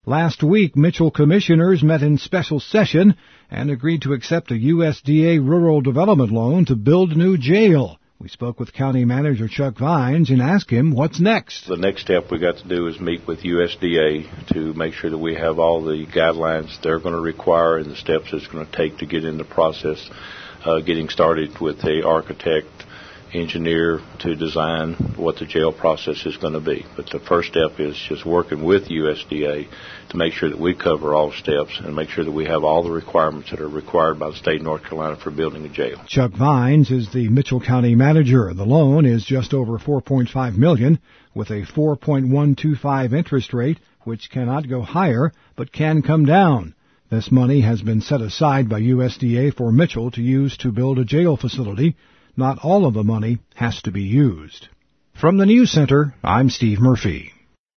Last week, Mitchell commissioners met in special session and agreed to accept a USDA rural development loan to build a new jail. We spoke with County Manager Chuck Vines and asked him what's next. The next step we got to do is meet with USDA to make sure that we have all the guidelines they're going to require and the steps it's going to take to get in the process, getting started with the architect, engineer to design what the jail process is going to be. But the first step is just working with USDA to make sure that we cover all steps and make sure that we have all the requirements that are required by the state of North Carolina for building a jail. Chuck Vines is the Mitchell County manager. The loan is just over $4.5 million with a 4.125 interest rate, which cannot go higher but can come down. This money has been set aside by USDA for Mitchell to use to build a jail facility. Not all of the money has to be used. From the News Center, I'm Steve Murphy.